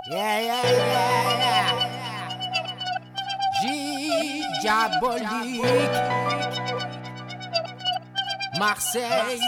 Yeah, yeah, yeah, yeah. Diabolique, Marseille.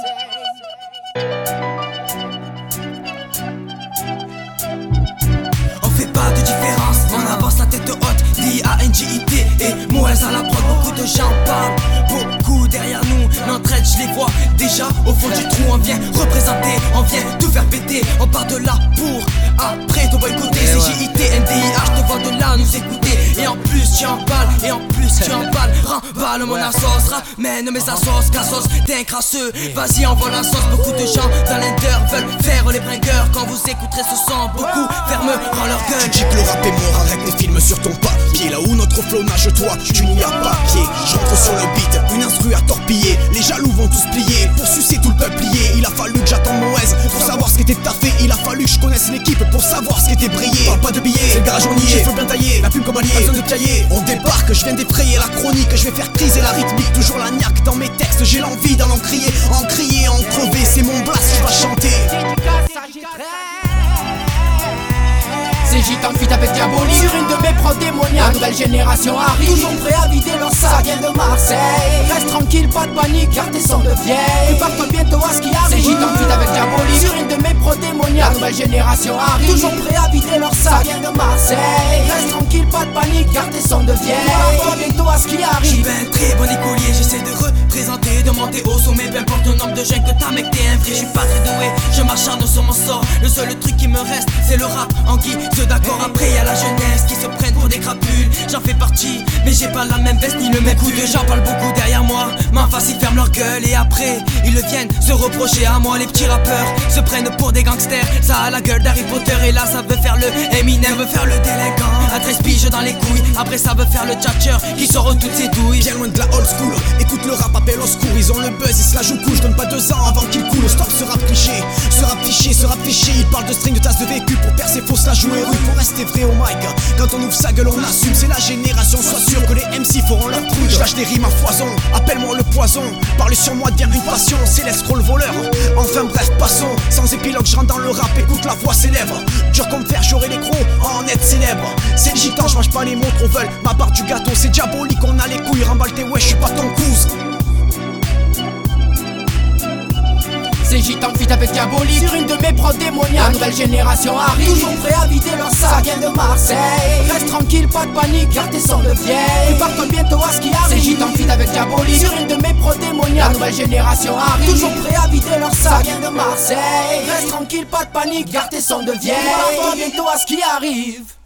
On fait pas de différence, on avance la tête haute, D-A-N-G-I-T et Moël à la prod, beaucoup de gens parlent, beaucoup derrière nous, l'entraide je les vois déjà au fond du trou, on vient représenter, on vient tout faire péter, on part de là pour après te boycotter, c'est J-I-T-N-D-I-H, je te vois de là nous écouter, et en plus tu emballes, et en plus tu emballes, remballe mon assos, ramène mes assos, cassos, t'es un crasseux, vas-y envoie la sauce, beaucoup de gens dans l'Inter veulent faire les bringueurs, quand vous écouterez ce son, beaucoup fermeront leur gueule. Tu dis que le rap est mort, arrête les films sur ton papier. Là où notre flow nage, toi, tu n'y as pas pied. J'entre sur le beat, une instru à torpiller. Les jaloux vont tous plier, pour sucer tout le peuplier. Il a fallu que j'attende Moëz pour savoir ce qu'était taffé. Il a fallu que je connaisse l'équipe pour savoir ce qu'était brillé. Parle pas de billets, c'est le garage on y est. J'ai fait bien taillé, la plume comme allié, pas besoin de piailler. On débarque, je viens d'effrayer la chronique. Je vais faire criser la rythmique, toujours la niaque dans mes textes. J'ai l'envie d'en crier, en crever. C'est mon blast qui va chanter. C'est gitan fit avec Diabolique. Sur une de mes prods démoniaques, la nouvelle génération arrive. Toujours prêt à vider leur sac, ça vient de Marseille. Reste tranquille, pas de panique, car tes sons de vieilles. Prépare-toi bientôt à ce qui arrive. C'est gitan fit avec Diabolique. Sur une de mes prods démoniaques, la nouvelle génération arrive. Toujours prêt à vider leur sac, ça vient de Marseille. Reste tranquille, pas de panique, car tes sons de vieilles. Prépare-toi bientôt à ce qui arrive. J'suis ben très bon écolier, j'essaie de représenter, de monter au sommet, peu importe le nombre de jeunes que t'as, mec t'es un vrai. J'suis pas très doué, je m'acharne sur mon sort. Le seul truc qui me reste, c'est le rap en guise d'accord. Après y'a la jeunesse qui se prennent pour des crapules. J'en fais partie, mais j'ai pas la même veste ni le même coup. De gens parlent beaucoup derrière moi, m'en face ils ferment leur gueule. Et après ils le viennent se reprocher à moi. Les petits rappeurs se prennent pour des gangsters. Ça a la gueule d'Harry Potter et là ça veut faire le Eminem, veut faire le délinquant. À 13 piges dans les couilles, après ça veut faire le tchatcher qui sort toutes ses douilles. Bien loin de la old school, écoute le rap, appelle au secours. Ils ont le buzz et se la jouent cool, je donne pas 2 ans avant qu'il coule. Stop ce rap cliché, ce rap fiché, ce rap fiché. Il parle de string, de tasse de vécu, pour percer faut se la jouer rue. Faut rester vrai au mic, quand on ouvre sa gueule on assume. C'est la génération, sois sûr que les MC feront leur truc. Je lâche des rimes à foison, appelle-moi le poison. Parler sur moi devient une passion, c'est l'escroll voleur. Enfin bref, passons, sans épilogue je rentre dans le rap. Écoute la voix célèbre, dur comme fer, j'aurai les crocs en être célèbre. C'est le gitan, je mange pas les montres, on veut ma part du gâteau. C'est Diabolique, on a les couilles, remballe tes ouais, je suis pas ton cousin. C'est gitan fit avec Diabolique. Sur une de mes prods démoniaques, la nouvelle génération arrive. Toujours prêt à vider leur sac, ça vient de Marseille. Reste tranquille, pas de panique, car tes sons de vieilles. Prépare-toi bientôt à ce qui arrive. C'est gitan fit avec Diabolique. Sur une de mes prods démoniaques, la nouvelle génération arrive. Toujours prêt à vider leur sac, ça vient de Marseille. Reste tranquille, pas de panique, car tes sons de vieilles. Prépare-toi bientôt à ce qui arrive.